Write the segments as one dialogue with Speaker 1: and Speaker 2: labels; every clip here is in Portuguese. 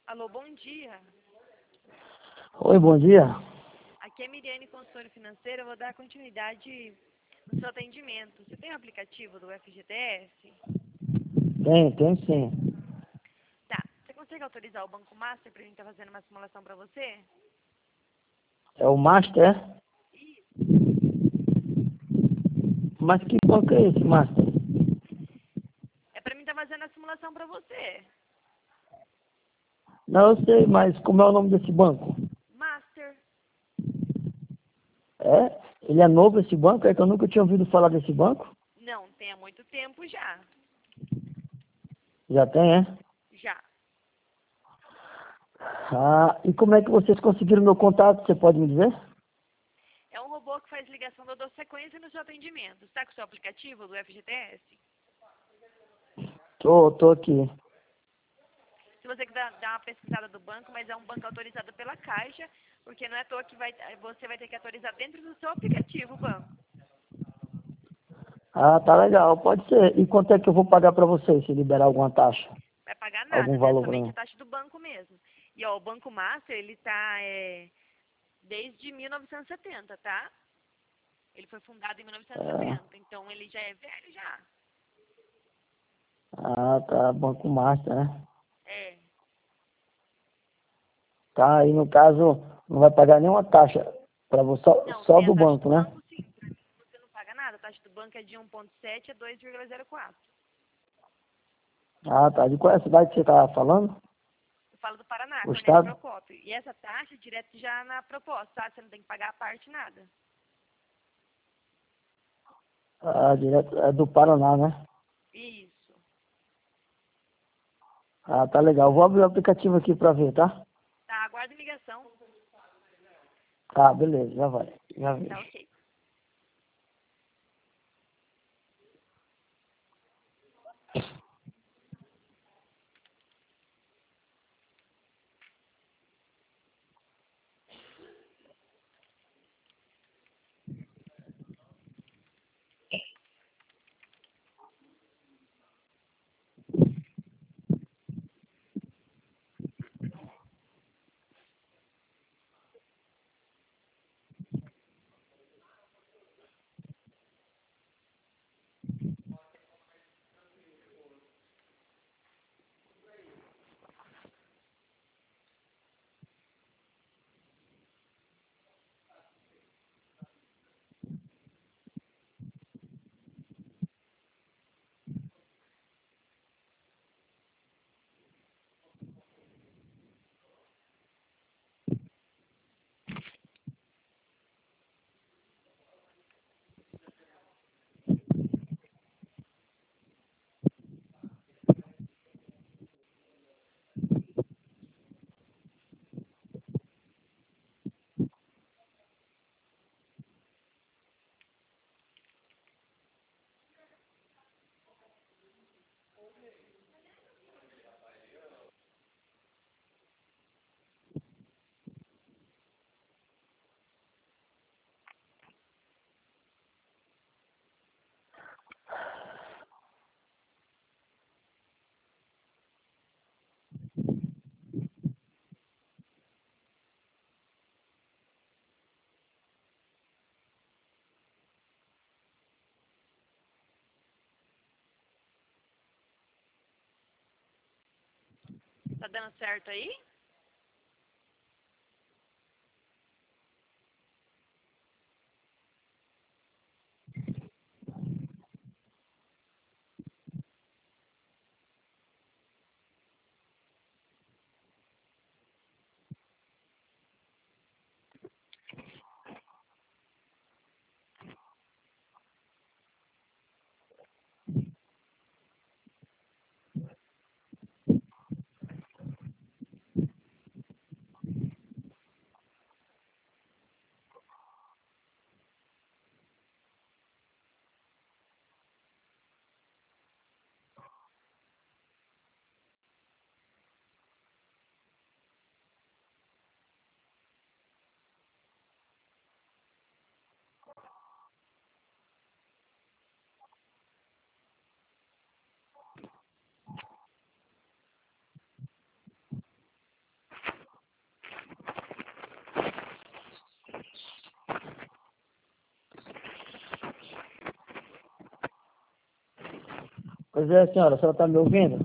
Speaker 1: Alô, bom dia.
Speaker 2: Oi, bom dia.
Speaker 1: Aqui é Miriane, consultora financeira. Eu vou dar continuidade no seu atendimento. Você tem o aplicativo do FGTS?
Speaker 2: Tem sim.
Speaker 1: Tá. Você consegue autorizar o Banco Master para a gente estar fazendo uma simulação para você?
Speaker 2: É o Master, é?
Speaker 1: Isso.
Speaker 2: Mas que banco é esse, Master?
Speaker 1: É para mim estar fazendo a simulação para você.
Speaker 2: Não, eu sei, mas como é o nome desse banco?
Speaker 1: Master.
Speaker 2: É? Ele é novo esse banco? É que eu nunca tinha ouvido falar desse banco.
Speaker 1: Não, tem há muito tempo já.
Speaker 2: Já tem, é?
Speaker 1: Já.
Speaker 2: Ah, e como é que vocês conseguiram meu contato? Você pode me dizer?
Speaker 1: É um robô que faz ligação da dou sequência no seu atendimento. Está com o seu aplicativo do FGTS?
Speaker 2: Tô aqui.
Speaker 1: Se você quiser dar uma pesquisada do banco, mas é um banco autorizado pela Caixa, porque não é à toa que você vai ter que autorizar dentro do seu aplicativo o banco.
Speaker 2: Ah, tá legal, pode ser. E quanto é que eu vou pagar pra vocês se liberar alguma taxa?
Speaker 1: Vai pagar
Speaker 2: Algum
Speaker 1: nada, né?
Speaker 2: valor pra
Speaker 1: Somente a
Speaker 2: mim?
Speaker 1: taxa do banco mesmo. E ó, o Banco Master, ele tá desde 1970, tá? Ele foi fundado em
Speaker 2: É.
Speaker 1: 1970, então ele já é velho já.
Speaker 2: Ah, tá. Banco Master, né?
Speaker 1: É.
Speaker 2: Tá, aí no caso não vai pagar nenhuma taxa para você,
Speaker 1: Não,
Speaker 2: só
Speaker 1: tem a
Speaker 2: do
Speaker 1: taxa do
Speaker 2: banco, né?
Speaker 1: banco sim. Pra mim você não paga nada. A taxa do banco é de 1,7 a 2,04.
Speaker 2: Ah, tá. De qual é a cidade que você tá falando?
Speaker 1: Eu falo do Paraná,
Speaker 2: O
Speaker 1: Cornélio
Speaker 2: estado?
Speaker 1: Procópio. E essa taxa é direto já na proposta, tá? Você não tem que pagar a parte nada.
Speaker 2: Ah, direto, é do Paraná, né?
Speaker 1: Isso.
Speaker 2: Ah, tá legal. Vou abrir o aplicativo aqui para ver, tá?
Speaker 1: Tá, aguarde ligação.
Speaker 2: Tá, beleza, já vai. Já vi.
Speaker 1: Tá ok. Tá dando certo aí?
Speaker 2: Pois é, senhora, a senhora está me ouvindo?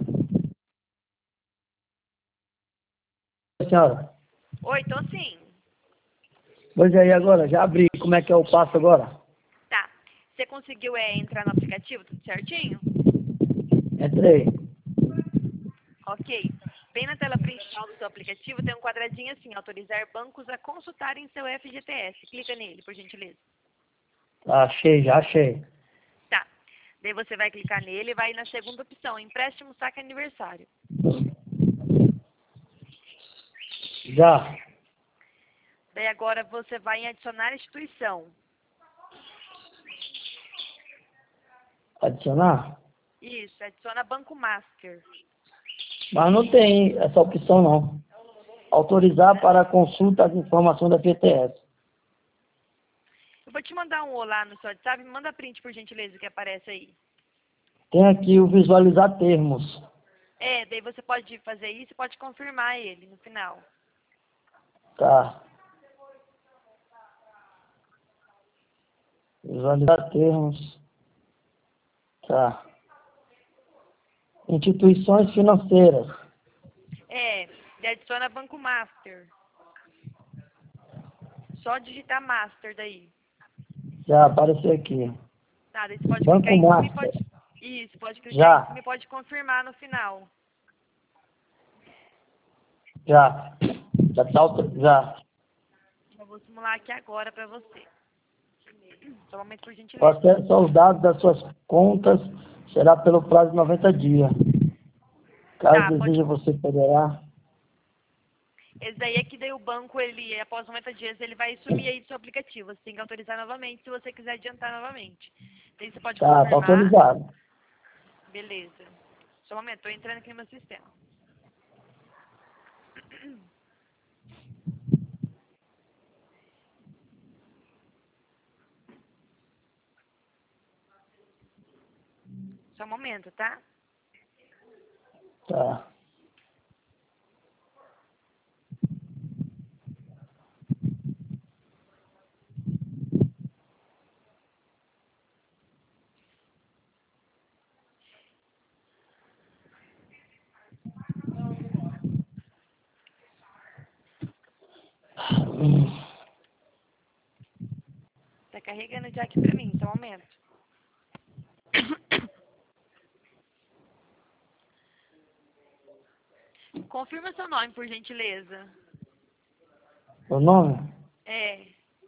Speaker 2: Senhora?
Speaker 1: Oi, tô sim.
Speaker 2: Pois é, e agora? Já abri. Como é que é o passo agora?
Speaker 1: Tá. Você conseguiu entrar no aplicativo tudo certinho?
Speaker 2: Entrei.
Speaker 1: Ok. Bem na tela principal do seu aplicativo tem um quadradinho assim, autorizar bancos a consultarem seu FGTS. Clica nele, por gentileza.
Speaker 2: Tá, achei, já achei.
Speaker 1: Tá. Daí você vai clicar nele e vai na segunda opção, empréstimo saque aniversário.
Speaker 2: Já.
Speaker 1: Daí agora você vai em adicionar instituição.
Speaker 2: Adicionar?
Speaker 1: Isso, adiciona Banco Master.
Speaker 2: Mas não tem essa opção, não. Autorizar
Speaker 1: Né?
Speaker 2: para consulta as informações da FGTS.
Speaker 1: Eu vou te mandar um olá no seu WhatsApp, me manda print por gentileza que aparece aí.
Speaker 2: Tem aqui o visualizar termos.
Speaker 1: Daí você pode fazer isso e pode confirmar ele no final.
Speaker 2: Tá. Visualizar termos. Tá. Instituições financeiras.
Speaker 1: Daí adiciona Banco Master. Só digitar Master daí.
Speaker 2: Já apareceu aqui.
Speaker 1: Tá, daí você pode clicar
Speaker 2: Banco
Speaker 1: em cima e
Speaker 2: Master.
Speaker 1: pode... Isso, pode clicar em cima
Speaker 2: Já.
Speaker 1: e pode confirmar no final.
Speaker 2: Já. Já tá já.
Speaker 1: Eu vou simular aqui agora pra você. Só um momento por
Speaker 2: O
Speaker 1: gentileza.
Speaker 2: acesso aos dados das suas contas será pelo prazo de 90 dias. Caso
Speaker 1: Tá, pode...
Speaker 2: deseje, você poderá.
Speaker 1: Esse daí é que daí o banco, ele, após 90 dias, ele vai sumir aí do seu aplicativo. Você tem que autorizar novamente se você quiser adiantar novamente. Daí você pode
Speaker 2: Tá
Speaker 1: confirmar.
Speaker 2: autorizado.
Speaker 1: Beleza. Só um momento, tô entrando aqui no meu sistema. Só um momento, tá?
Speaker 2: Tá.
Speaker 1: Tá carregando já aqui pra mim, só um momento. Confirma seu nome, por gentileza.
Speaker 2: O nome?
Speaker 1: É.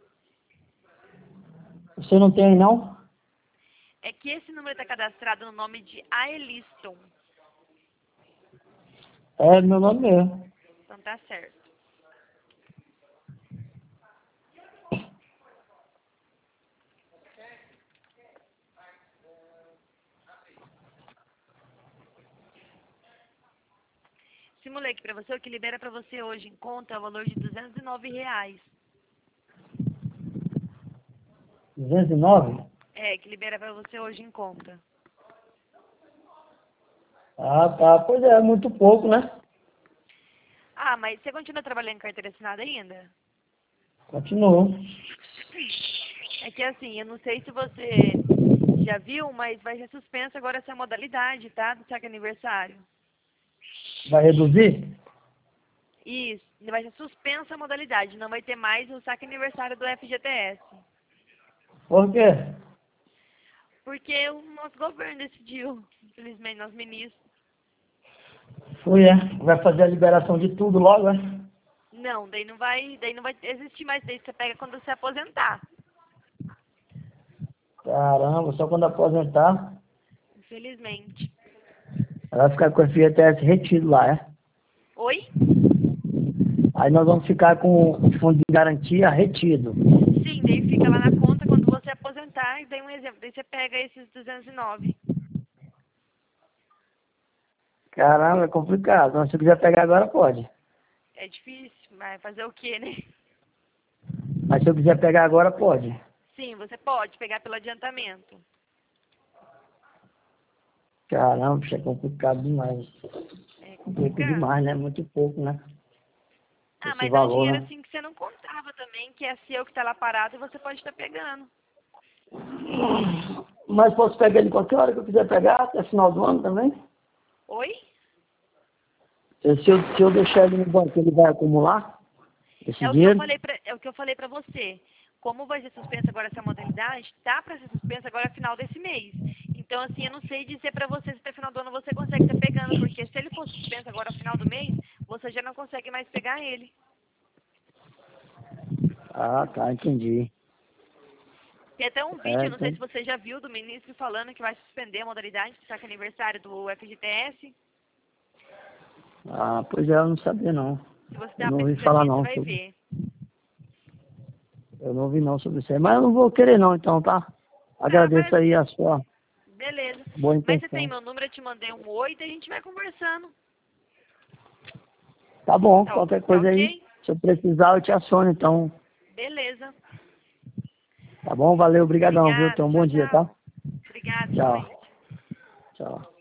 Speaker 2: Você não tem aí, não?
Speaker 1: É que esse número está cadastrado no nome de Aeliston.
Speaker 2: É meu nome mesmo.
Speaker 1: Então tá certo. Simulei aqui pra você, o que libera pra você hoje em conta é o valor de R$ 209.
Speaker 2: 209?
Speaker 1: Que libera pra você hoje em conta.
Speaker 2: Ah, tá. Pois é, muito pouco, né?
Speaker 1: Ah, mas você continua trabalhando em carteira assinada ainda?
Speaker 2: Continuou.
Speaker 1: É que assim, eu não sei se você já viu, mas vai ser suspensa agora essa modalidade, tá? Do saque aniversário.
Speaker 2: Vai reduzir?
Speaker 1: Isso, vai ser suspensa a modalidade, não vai ter mais o saque aniversário do FGTS.
Speaker 2: Por quê?
Speaker 1: Porque o nosso governo decidiu, infelizmente, nosso ministro.
Speaker 2: Foi, é. Vai fazer a liberação de tudo logo, é?
Speaker 1: Não, daí não vai existir mais, daí você pega quando você aposentar.
Speaker 2: Caramba, só quando aposentar,
Speaker 1: Infelizmente.
Speaker 2: ela vai ficar com o FGTS retido lá, é?
Speaker 1: Oi?
Speaker 2: Aí nós vamos ficar com o fundo de garantia retido.
Speaker 1: Sim, daí fica lá na conta quando você aposentar, e daí um exemplo, daí você pega esses 209.
Speaker 2: Caramba, é complicado. Mas se eu quiser pegar agora, pode.
Speaker 1: É difícil, mas fazer o quê, né?
Speaker 2: Mas se eu quiser pegar agora, pode.
Speaker 1: Sim, você pode pegar pelo adiantamento.
Speaker 2: Caramba, isso é complicado demais.
Speaker 1: É
Speaker 2: Pouco
Speaker 1: complicado.
Speaker 2: demais, né? Muito pouco, né?
Speaker 1: Ah,
Speaker 2: Esse
Speaker 1: mas é um
Speaker 2: valor,
Speaker 1: dinheiro
Speaker 2: né?
Speaker 1: assim que você não contava também, que é seu que tá lá parado e você pode estar pegando.
Speaker 2: Mas posso pegar ele qualquer hora que eu quiser pegar, até final do ano também?
Speaker 1: Oi?
Speaker 2: Se eu deixar ele no banco, ele vai acumular esse dinheiro?
Speaker 1: É o que eu falei pra você. Como vai ser suspensa agora essa modalidade, tá pra ser suspensa agora final desse mês. Então, assim, eu não sei dizer pra você se até final do ano você consegue estar pegando, porque se ele for suspenso agora final do mês, você já não consegue mais pegar ele.
Speaker 2: Ah, tá, entendi.
Speaker 1: Tem até um
Speaker 2: É,
Speaker 1: vídeo, não sei
Speaker 2: então...
Speaker 1: se você já viu, do ministro falando que vai suspender a modalidade, que tá com aniversário do FGTS.
Speaker 2: Ah, pois é, eu não sabia não.
Speaker 1: Se você
Speaker 2: Eu
Speaker 1: der uma
Speaker 2: não ouvi falar
Speaker 1: pesquisadinha, você
Speaker 2: não
Speaker 1: vai
Speaker 2: sobre...
Speaker 1: ver.
Speaker 2: Eu não ouvi não sobre isso aí, mas eu não vou querer não, então, tá?
Speaker 1: Tá, mas
Speaker 2: Agradeço aí a sua
Speaker 1: beleza.
Speaker 2: boa
Speaker 1: Mas você tem
Speaker 2: intenção.
Speaker 1: meu número, eu te mandei um oi e a gente vai conversando.
Speaker 2: Tá bom,
Speaker 1: Tá,
Speaker 2: qualquer
Speaker 1: tá
Speaker 2: coisa aí,
Speaker 1: ok?
Speaker 2: se eu precisar, eu te aciono, então.
Speaker 1: Beleza.
Speaker 2: Tá bom? Valeu, obrigadão, viu?
Speaker 1: Obrigada.
Speaker 2: Tenha um
Speaker 1: Tchau,
Speaker 2: bom dia,
Speaker 1: tchau.
Speaker 2: tá?
Speaker 1: Obrigada,
Speaker 2: Tchau.
Speaker 1: igualmente.
Speaker 2: Tchau.